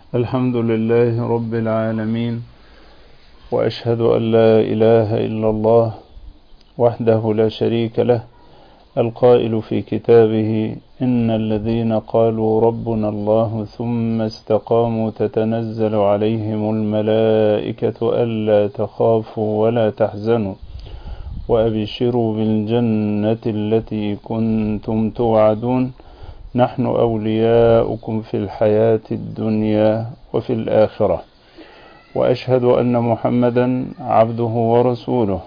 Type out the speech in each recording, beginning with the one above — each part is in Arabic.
الحمد لله رب العالمين، وأشهد أن لا إله إلا الله وحده لا شريك له، القائل في كتابه: إن الذين قالوا ربنا الله ثم استقاموا تتنزل عليهم الملائكة ألا تخافوا ولا تحزنوا وأبشروا بالجنة التي كنتم توعدون، نحن أولياؤكم في الحياة الدنيا وفي الآخرة. وأشهد أن محمدا عبده ورسوله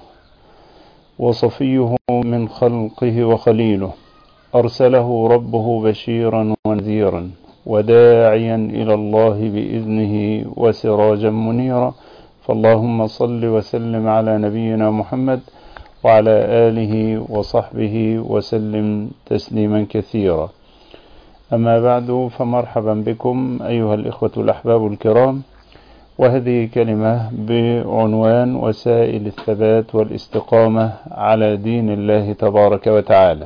وصفيه من خلقه وخليله، أرسله ربه بشيرا ونذيرا وداعيا إلى الله بإذنه وسراجا منيرا، فاللهم صل وسلم على نبينا محمد وعلى آله وصحبه وسلم تسليما كثيرا. أما بعد، فمرحبا بكم أيها الإخوة الأحباب الكرام، وهذه كلمة بعنوان وسائل الثبات والاستقامة على دين الله تبارك وتعالى.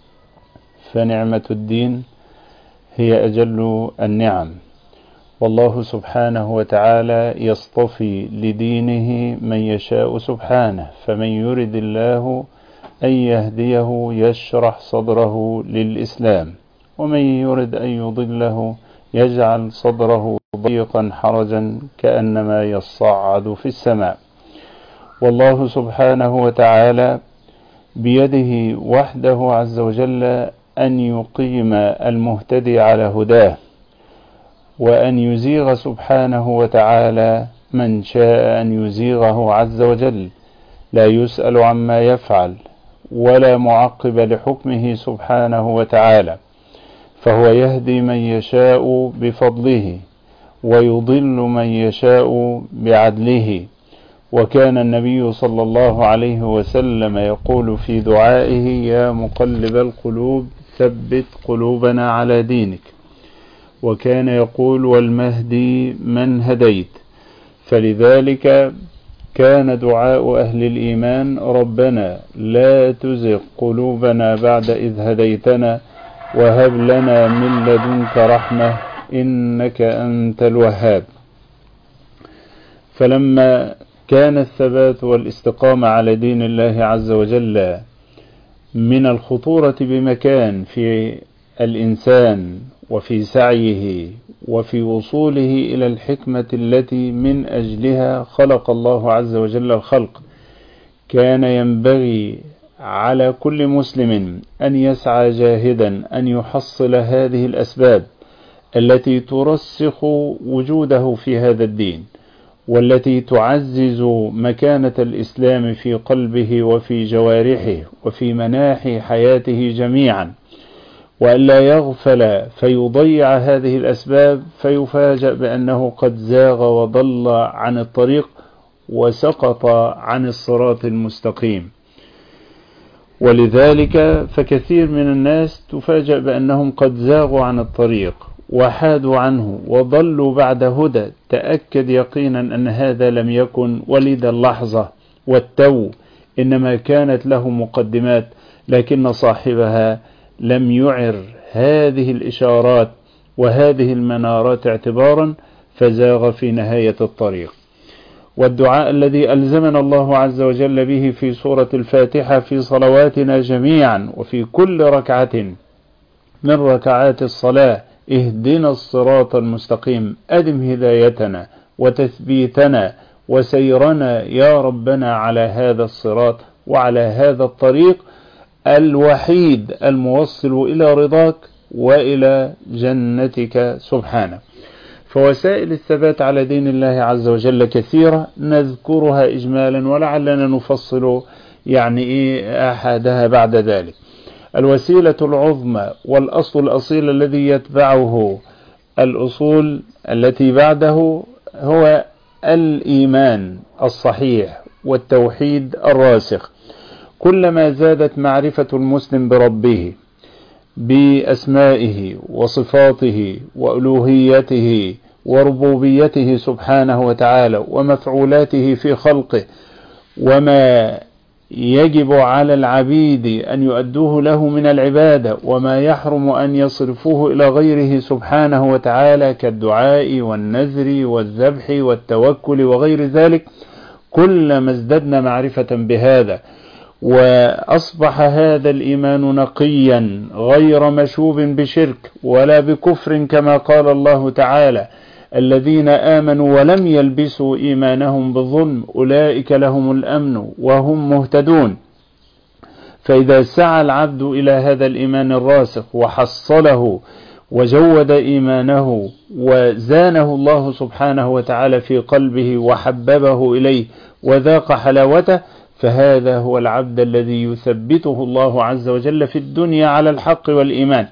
فنعمة الدين هي أجل النعم، والله سبحانه وتعالى يصطفي لدينه من يشاء سبحانه، فمن يرد الله أن يهديه يشرح صدره للإسلام، ومن يرد أن يضله يجعل صدره ضيقا حرجا كأنما يصعد في السماء. والله سبحانه وتعالى بيده وحده عز وجل أن يقيم المهتدي على هداه، وأن يزيغ سبحانه وتعالى من شاء أن يزيغه عز وجل، لا يسأل عما يفعل ولا معقب لحكمه سبحانه وتعالى، فهو يهدي من يشاء بفضله ويضل من يشاء بعدله. وكان النبي صلى الله عليه وسلم يقول في دعائه: يا مقلب القلوب ثبت قلوبنا على دينك. وكان يقول: والمهدي من هديت. فلذلك كان دعاء أهل الإيمان: ربنا لا تزغ قلوبنا بعد إذ هديتنا وهب لنا من لدنك رحمة إنك أنت الوهاب. فلما كان الثبات والاستقامة على دين الله عز وجل من الخطورة بمكان في الإنسان وفي سعيه وفي وصوله إلى الحكمة التي من أجلها خلق الله عز وجل الخلق، كان ينبغي على كل مسلم أن يسعى جاهدا أن يحصل هذه الأسباب التي ترسخ وجوده في هذا الدين، والتي تعزز مكانة الإسلام في قلبه وفي جوارحه وفي مناحي حياته جميعا، وألا يغفل فيضيع هذه الأسباب فيفاجأ بأنه قد زاغ وضل عن الطريق وسقط عن الصراط المستقيم. ولذلك فكثير من الناس تفاجأ بأنهم قد زاغوا عن الطريق وحادوا عنه وضلوا بعد هدى. تأكد يقينا أن هذا لم يكن ولد اللحظة والتو، إنما كانت له مقدمات، لكن صاحبها لم يعر هذه الإشارات وهذه المنارات اعتبارا، فزاغ في نهاية الطريق. والدعاء الذي ألزمنا الله عز وجل به في سورة الفاتحة في صلواتنا جميعا وفي كل ركعة من ركعات الصلاة: اهدنا الصراط المستقيم، أدم هدايتنا وتثبيتنا وسيرنا يا ربنا على هذا الصراط وعلى هذا الطريق الوحيد الموصل إلى رضاك وإلى جنتك سبحانه. فوسائل الثبات على دين الله عز وجل كثيرة، نذكرها إجمالا ولعلنا نفصل أحدها بعد ذلك. الوسيلة العظمى والأصل الأصيل الذي يتبعه الأصول التي بعده هو الإيمان الصحيح والتوحيد الراسخ. كلما زادت معرفة المسلم بربه، بأسمائه وصفاته وألوهيته وربوبيته سبحانه وتعالى ومفعولاته في خلقه وما يجب على العبيد أن يؤدوه له من العبادة، وما يحرم أن يصرفوه إلى غيره سبحانه وتعالى كالدعاء والنذر والذبح والتوكل وغير ذلك، كلما ازددنا معرفة بهذا وأصبح هذا الإيمان نقيا غير مشوب بشرك ولا بكفر، كما قال الله تعالى: الذين آمنوا ولم يلبسوا إيمانهم بالظلم أولئك لهم الأمن وهم مهتدون. فإذا سعى العبد إلى هذا الإيمان الراسخ وحصله وجود إيمانه وزانه الله سبحانه وتعالى في قلبه وحببه إليه وذاق حلاوته، فهذا هو العبد الذي يثبته الله عز وجل في الدنيا على الحق والإيمان،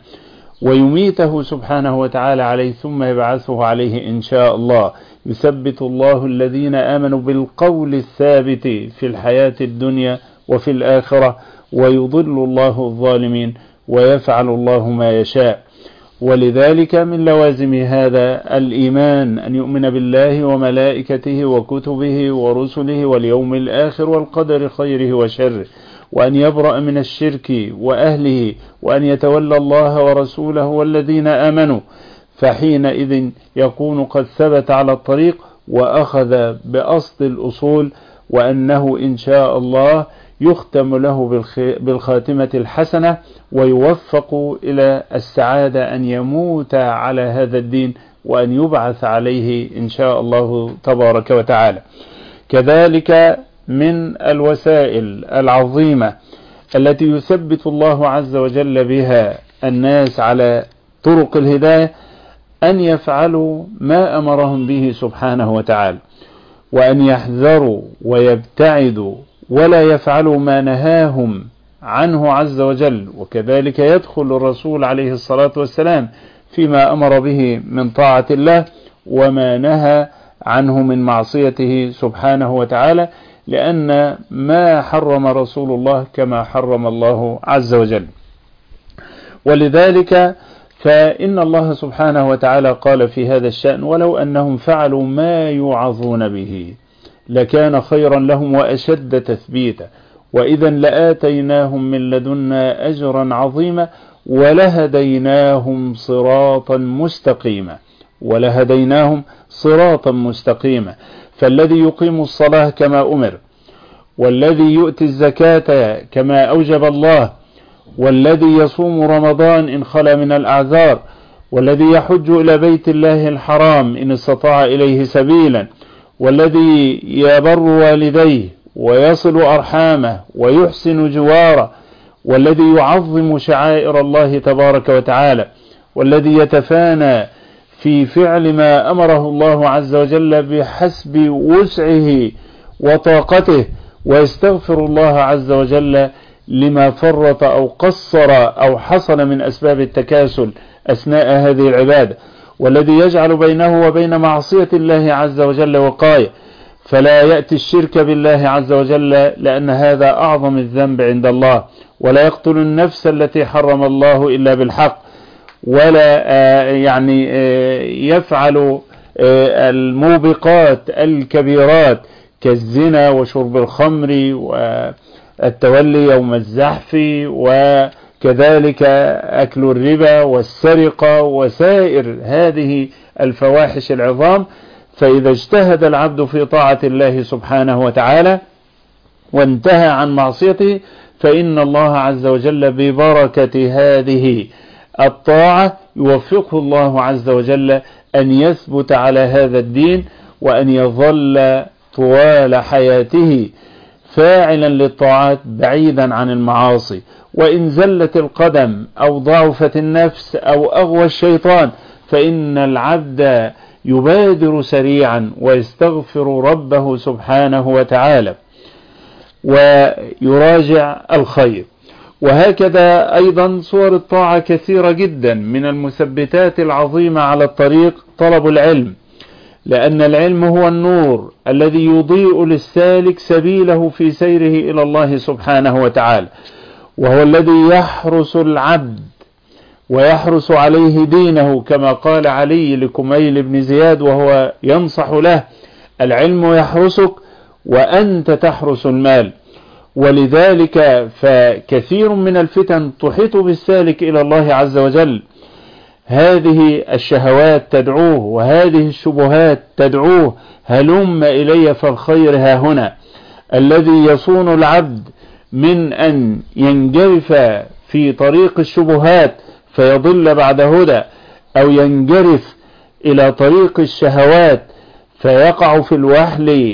ويميته سبحانه وتعالى عليه ثم يبعثه عليه إن شاء الله. يثبت الله الذين آمنوا بالقول الثابت في الحياة الدنيا وفي الآخرة، ويضل الله الظالمين ويفعل الله ما يشاء. ولذلك من لوازم هذا الإيمان أن يؤمن بالله وملائكته وكتبه ورسله واليوم الآخر والقدر خيره وشره، وأن يبرأ من الشرك وأهله، وأن يتولى الله ورسوله والذين آمنوا، فحينئذ يكون قد ثبت على الطريق وأخذ بأصل الأصول، وأنه إن شاء الله يختم له بالخاتمة الحسنة ويوفق إلى السعادة أن يموت على هذا الدين وأن يبعث عليه إن شاء الله تبارك وتعالى. كذلك من الوسائل العظيمة التي يثبت الله عز وجل بها الناس على طرق الهداية أن يفعلوا ما أمرهم به سبحانه وتعالى، وأن يحذروا ويبتعدوا ولا يفعلوا ما نهاهم عنه عز وجل. وكذلك يدخل الرسول عليه الصلاة والسلام فيما أمر به من طاعة الله وما نهى عنه من معصيته سبحانه وتعالى، لأن ما حرم رسول الله كما حرم الله عز وجل. ولذلك فإن الله سبحانه وتعالى قال في هذا الشأن: ولو أنهم فعلوا ما يوعظون به لكان خيرا لهم وأشد تثبيتا، وإذا لآتيناهم من لدنا أجرا عظيما ولهديناهم صراطا مستقيما. فالذي يقيم الصلاة كما أمر، والذي يؤتي الزكاة كما أوجب الله، والذي يصوم رمضان إن خلا من الأعذار، والذي يحج إلى بيت الله الحرام إن استطاع إليه سبيلا، والذي يبر والديه ويصل أرحامه ويحسن جواره، والذي يعظم شعائر الله تبارك وتعالى، والذي يتفانى في فعل ما أمره الله عز وجل بحسب وسعه وطاقته، ويستغفر الله عز وجل لما فرط أو قصر أو حصل من أسباب التكاسل أثناء هذه العبادة، والذي يجعل بينه وبين معصية الله عز وجل وقاية، فلا يأتي الشرك بالله عز وجل لأن هذا أعظم الذنب عند الله، ولا يقتل النفس التي حرم الله إلا بالحق، ولا يفعل الموبقات الكبيرات كالزنا وشرب الخمر والتولي يوم الزحف، وكذلك أكل الربا والسرقة وسائر هذه الفواحش العظام. فإذا اجتهد العبد في طاعة الله سبحانه وتعالى وانتهى عن معصيته، فإن الله عز وجل ببركة هذه الطاعة يوفقه الله عز وجل أن يثبت على هذا الدين، وأن يظل طوال حياته فاعلا للطاعات بعيدا عن المعاصي. وإن زلت القدم أو ضعفت النفس أو أغوى الشيطان، فإن العبد يبادر سريعا ويستغفر ربه سبحانه وتعالى ويراجع الخير. وهكذا أيضا صور الطاعة كثيرة جدا. من المثبتات العظيمة على الطريق طلب العلم، لأن العلم هو النور الذي يضيء للسالك سبيله في سيره إلى الله سبحانه وتعالى، وهو الذي يحرس العبد ويحرس عليه دينه، كما قال علي لكميل بن زياد وهو ينصح له: العلم يحرسك وأنت تحرس المال. ولذلك فكثير من الفتن تحيط بالسالك إلى الله عز وجل. هذه الشهوات تدعوه وهذه الشبهات تدعوه، هلم إلي فالخير ها هنا. الذي يصون العبد من أن ينجرف في طريق الشبهات فيضل بعد هدى، أو ينجرف إلى طريق الشهوات فيقع في الوحل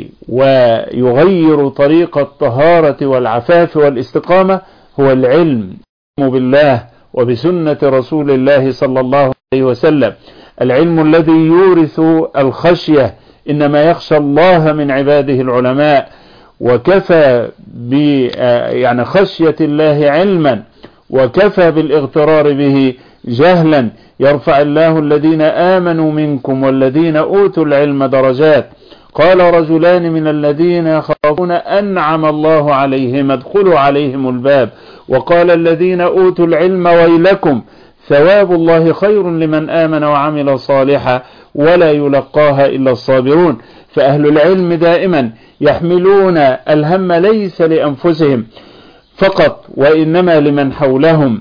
ويغير طريق الطهارة والعفاف والاستقامة، هو العلم بالله وبسنة رسول الله صلى الله عليه وسلم. العلم الذي يورث الخشية، إنما يخشى الله من عباده العلماء، وكفى يعني خشية الله علما، وكفى بالاغترار به جهلا. يرفع الله الذين آمنوا منكم والذين أوتوا العلم درجات. قال رجلان من الذين يخافون أنعم الله عليهم ادخلوا عليهم الباب، وقال الذين أوتوا العلم ويلكم ثواب الله خير لمن آمن وعمل صالحا ولا يلقاها إلا الصابرون. فأهل العلم دائما يحملون الهم ليس لأنفسهم فقط، وإنما لمن حولهم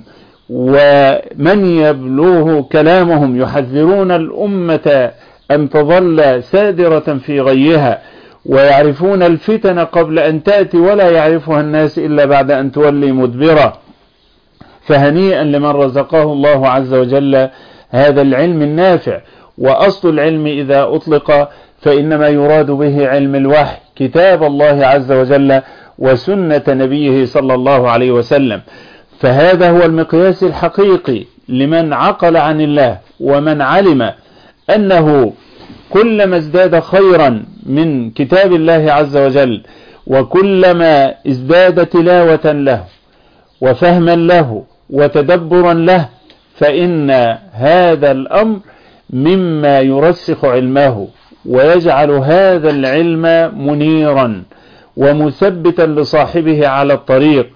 ومن يبلوه كلامهم. يحذرون الأمة أن تظل سادرة في غيها، ويعرفون الفتن قبل أن تأتي ولا يعرفها الناس إلا بعد أن تولي مدبرة. فهنيئا لمن رزقه الله عز وجل هذا العلم النافع. وأصل العلم إذا أطلق فإنما يراد به علم الوحي، كتاب الله عز وجل وسنة نبيه صلى الله عليه وسلم. فهذا هو المقياس الحقيقي لمن عقل عن الله، ومن علم أنه كلما ازداد خيرا من كتاب الله عز وجل، وكلما ازداد تلاوة له وفهما له وتدبرا له، فإن هذا الأمر مما يرسخ علمه ويجعل هذا العلم منيرا ومثبتا لصاحبه على الطريق،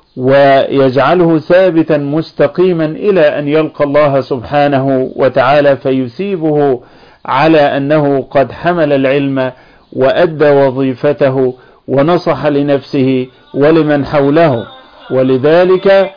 ويجعله ثابتا مستقيما إلى أن يلقى الله سبحانه وتعالى، فيثيبه على أنه قد حمل العلم وأدى وظيفته ونصح لنفسه ولمن حوله. ولذلك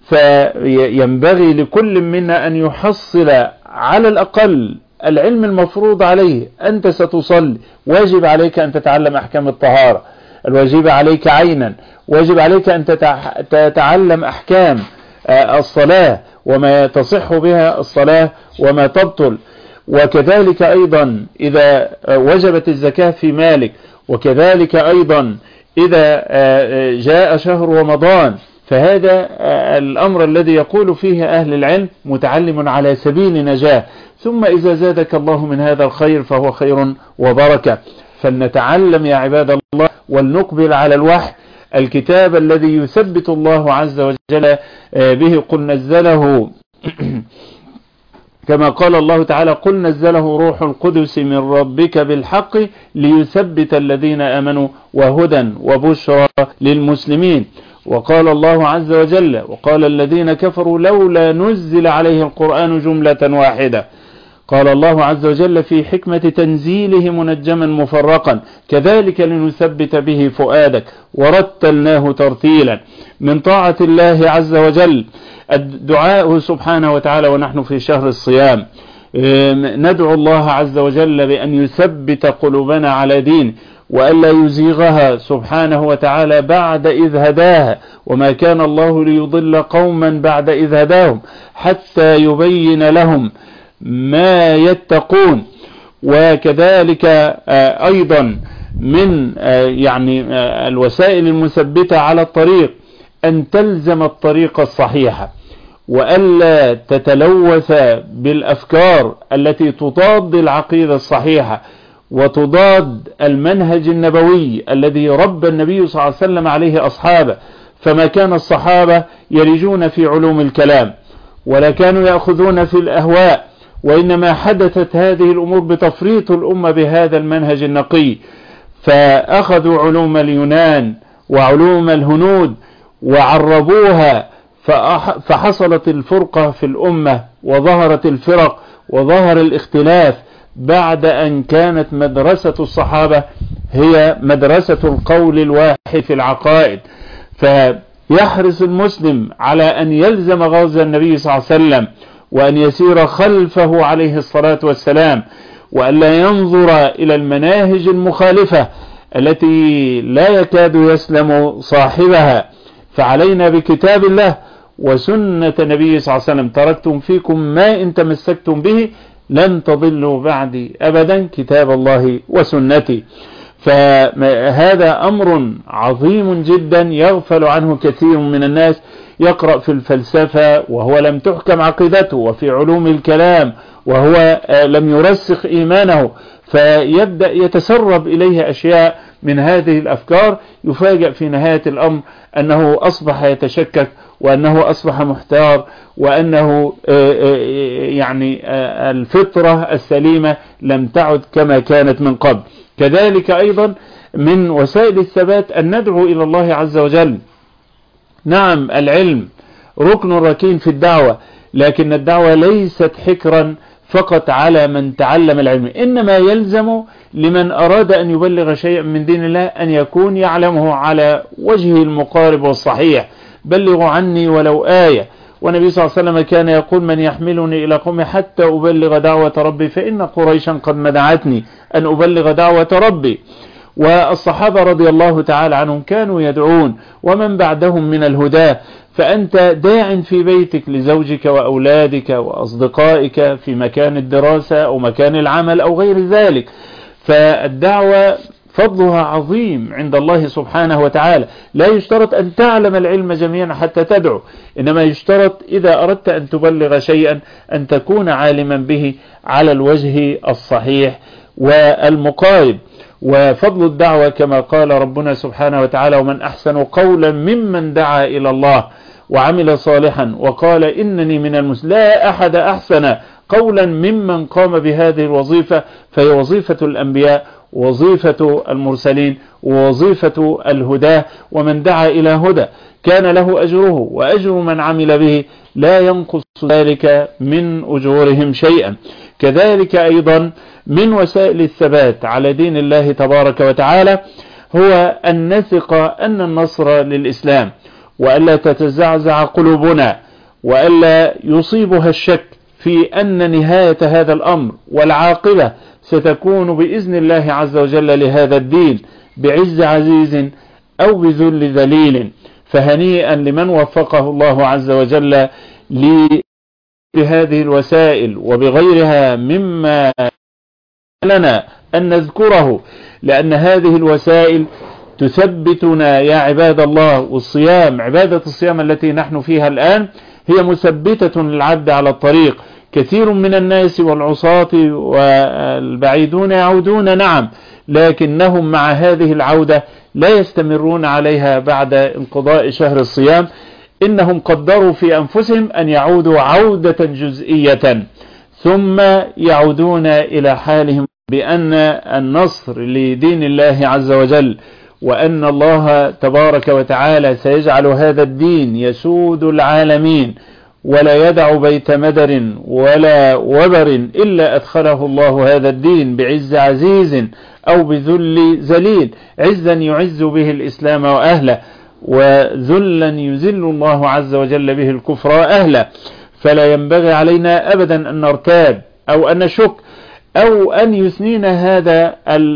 فينبغي لكل منا أن يحصل على الأقل العلم المفروض عليه. أنت ستصلي، واجب عليك أن تتعلم أحكام الطهارة، الواجب عليك عينا. واجب عليك أن تتعلم أحكام الصلاة وما تصح بها الصلاة وما تبطل. وكذلك أيضا إذا وجبت الزكاة في مالك، وكذلك أيضا إذا جاء شهر رمضان. فهذا الأمر الذي يقول فيه أهل العلم متعلم على سبيل نجاة. ثم إذا زادك الله من هذا الخير فهو خير وبركة. فلنتعلم يا عباد الله، ولنقبل على الوحي، الكتاب الذي يثبت الله عز وجل به. قل نزله كما قال الله تعالى: قل نزله روح القدس من ربك بالحق ليثبت الذين آمنوا وهدى وبشرى للمسلمين. وقال الله عز وجل: وقال الذين كفروا لولا نزل عليه القرآن جملة واحدة. قال الله عز وجل في حكمة تنزيله منجما مفرقا: كذلك لنثبت به فؤادك ورتلناه ترتيلا. من طاعة الله عز وجل الدعاء سبحانه وتعالى ونحن في شهر الصيام، ندعو الله عز وجل بأن يثبت قلوبنا على دين، وألا يزيغها سبحانه وتعالى بعد إذ هداها. وما كان الله ليضل قوما بعد إذ هداهم حتى يبين لهم ما يتقون. وكذلك أيضا من يعني الوسائل المثبتة على الطريق أن تلزم الطريق الصحيحة، وألا تتلوث بالأفكار التي تضاد العقيدة الصحيحة وتضاد المنهج النبوي الذي ربى النبي صلى الله عليه وسلم عليه أصحابه. فما كان الصحابة يلجون في علوم الكلام ولا كانوا يأخذون في الأهواء، وإنما حدثت هذه الأمور بتفريط الأمة بهذا المنهج النقي، فأخذوا علوم اليونان وعلوم الهنود وعربوها، فحصلت الفرقة في الأمة وظهرت الفرق وظهر الاختلاف، بعد أن كانت مدرسة الصحابة هي مدرسة القول الواحد في العقائد. فيحرص المسلم على أن يلزم غزو النبي صلى الله عليه وسلم، وأن يسير خلفه عليه الصلاة والسلام، وأن لا ينظر إلى المناهج المخالفة التي لا يكاد يسلم صاحبها. فعلينا بكتاب الله وسنة النبي صلى الله عليه وسلم. تركتم فيكم ما إن تمسكتم به لن تضلوا بعدي أبدا، كتاب الله وسنتي. فهذا أمر عظيم جدا يغفل عنه كثير من الناس. يقرأ في الفلسفة وهو لم تحكم عقيدته، وفي علوم الكلام وهو لم يرسخ إيمانه، فيبدأ يتسرب إليه أشياء من هذه الأفكار. يفاجأ في نهاية الأمر أنه أصبح يتشكك، وأنه أصبح محتار، وأنه يعني الفطرة السليمة لم تعد كما كانت من قبل. كذلك أيضا من وسائل الثبات أن ندعو إلى الله عز وجل. نعم، العلم ركن ركين في الدعوة، لكن الدعوة ليست حكرا فقط على من تعلم العلم، إنما يلزم لمن أراد أن يبلغ شيئا من دين الله أن يكون يعلمه على وجهه المقارب والصحيح. بلغوا عني ولو آية. والنبي صلى الله عليه وسلم كان يقول: من يحملني إلى قومي حتى أبلغ دعوة ربي، فإن قريشا قد منعتني أن أبلغ دعوة ربي. والصحابة رضي الله تعالى عنهم كانوا يدعون، ومن بعدهم من الهدى. فأنت داع في بيتك لزوجك وأولادك وأصدقائك في مكان الدراسة أو مكان العمل أو غير ذلك. فالدعوة فضلها عظيم عند الله سبحانه وتعالى. لا يشترط أن تعلم العلم جميعا حتى تدعو، إنما يشترط إذا أردت أن تبلغ شيئا أن تكون عالما به على الوجه الصحيح والمقارب. وفضل الدعوة كما قال ربنا سبحانه وتعالى: ومن أحسن قولا ممن دعا إلى الله وعمل صالحا وقال إنني من المسلمين. لا أحد أحسن قولا ممن قام بهذه الوظيفة، فهي وظيفة الأنبياء، وظيفة المرسلين، ووظيفة الهدى. ومن دعا إلى هدى كان له أجره وأجر من عمل به، لا ينقص ذلك من أجورهم شيئا. كذلك أيضا من وسائل الثبات على دين الله تبارك وتعالى هو أن نثق أن النصر للإسلام، وألا تتزعزع قلوبنا، وألا يصيبها الشك في أن نهاية هذا الأمر والعاقبة ستكون بإذن الله عز وجل لهذا الدين بعز عزيز أو بذل ذليل. فهنيئا لمن وفقه الله عز وجل بهذه الوسائل وبغيرها مما لنا أن نذكره، لأن هذه الوسائل تثبتنا يا عباد الله. والصيام، عبادة الصيام التي نحن فيها الآن، هي مثبتة للعبد على الطريق. كثير من الناس والعصاة والبعيدون يعودون، نعم، لكنهم مع هذه العودة لا يستمرون عليها بعد انقضاء شهر الصيام. إنهم قدروا في أنفسهم أن يعودوا عودة جزئية، ثم يعودون إلى حالهم بأن النصر لدين الله عز وجل، وأن الله تبارك وتعالى سيجعل هذا الدين يسود العالمين، ولا يدع بيت مدر ولا وبر إلا أدخله الله هذا الدين بعز عزيز أو بذل ذليل. عزا يعز به الإسلام وأهله، وذلا يذل الله عز وجل به الكفر وأهله. فلا ينبغي علينا أبدا أن نرتاب أو أن نشك أو أن يثنينا هذا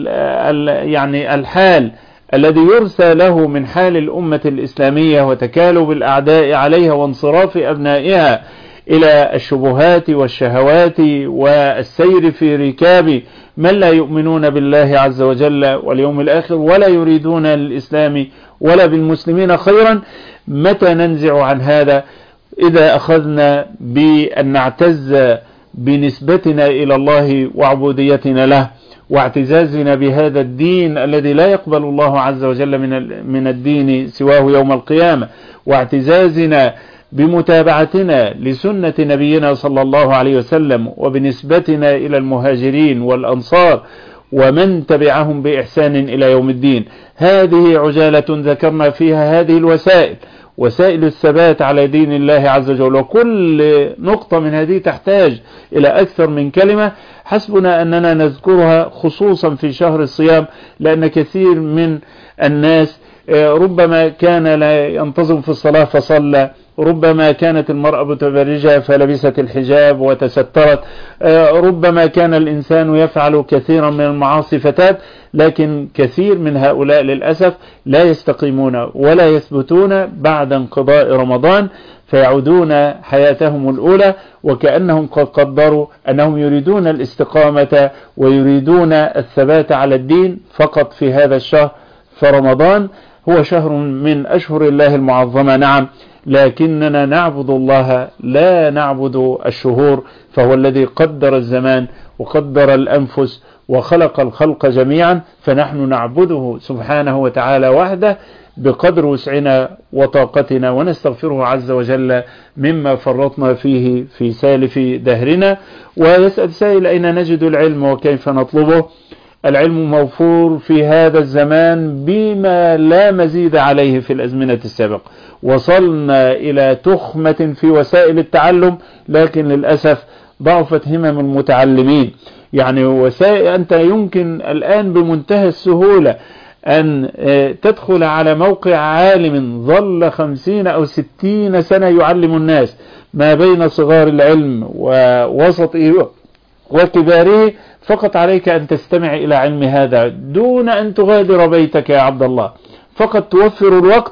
يعني الحال الذي يرثى له من حال الأمة الإسلامية وتكالب الأعداء عليها وانصراف أبنائها إلى الشبهات والشهوات والسير في ركاب من لا يؤمنون بالله عز وجل واليوم الآخر، ولا يريدون للإسلام ولا بالمسلمين خيرا. متى ننزع عن هذا؟ إذا أخذنا بأن نعتز بنسبتنا إلى الله وعبوديتنا له، واعتزازنا بهذا الدين الذي لا يقبل الله عز وجل من الدين سواه يوم القيامة، واعتزازنا بمتابعتنا لسنة نبينا صلى الله عليه وسلم، وبنسبتنا إلى المهاجرين والأنصار ومن تبعهم بإحسان إلى يوم الدين. هذه عجالة ذكرنا فيها هذه الوسائل، وسائل الثبات على دين الله عز وجل، وكل نقطة من هذه تحتاج إلى أكثر من كلمة. حسبنا أننا نذكرها خصوصا في شهر الصيام، لأن كثير من الناس ربما كان لا ينتظم في الصلاة فصلى، ربما كانت المرأة متبرجة فلبست الحجاب وتسترت، ربما كان الإنسان يفعل كثيرا من المعاصي فتاب، لكن كثير من هؤلاء للأسف لا يستقيمون ولا يثبتون بعد انقضاء رمضان، فيعودون حياتهم الأولى وكأنهم قد قدروا أنهم يريدون الاستقامة ويريدون الثبات على الدين فقط في هذا الشهر. فرمضان هو شهر من أشهر الله المعظمة، نعم، لكننا نعبد الله لا نعبد الشهور، فهو الذي قدر الزمان وقدر الأنفس وخلق الخلق جميعا، فنحن نعبده سبحانه وتعالى وحده بقدر وسعنا وطاقتنا، ونستغفره عز وجل مما فرطنا فيه في سالف دهرنا. ويسأل سائل أين نجد العلم وكيف نطلبه؟ العلم موفور في هذا الزمان بما لا مزيد عليه في الأزمنة السابقة. وصلنا إلى تخمة في وسائل التعلم، لكن للأسف ضعفت همم المتعلمين. يعني وسائل أنت يمكن الآن بمنتهى السهولة أن تدخل على موقع عالم ظل 50 أو 60 سنة يعلم الناس ما بين صغار العلم ووسطه وكباره، فقط عليك أن تستمع إلى علم هذا دون أن تغادر بيتك يا عبد الله، فقط توفر الوقت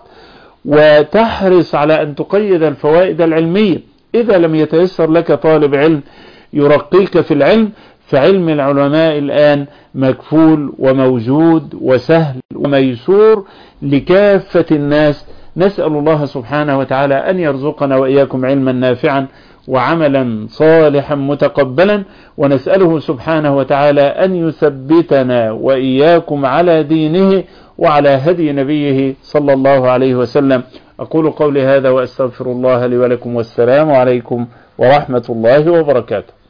وتحرص على أن تقيد الفوائد العلمية. إذا لم يتيسر لك طالب علم يرقيك في العلم، فعلم العلماء الآن مكفول وموجود وسهل وميسور لكافة الناس. نسأل الله سبحانه وتعالى أن يرزقنا وإياكم علما نافعا وعملا صالحا متقبلا، ونسأله سبحانه وتعالى أن يثبتنا وإياكم على دينه وعلى هدي نبيه صلى الله عليه وسلم. أقول قولي هذا وأستغفر الله لي ولكم، والسلام عليكم ورحمة الله وبركاته.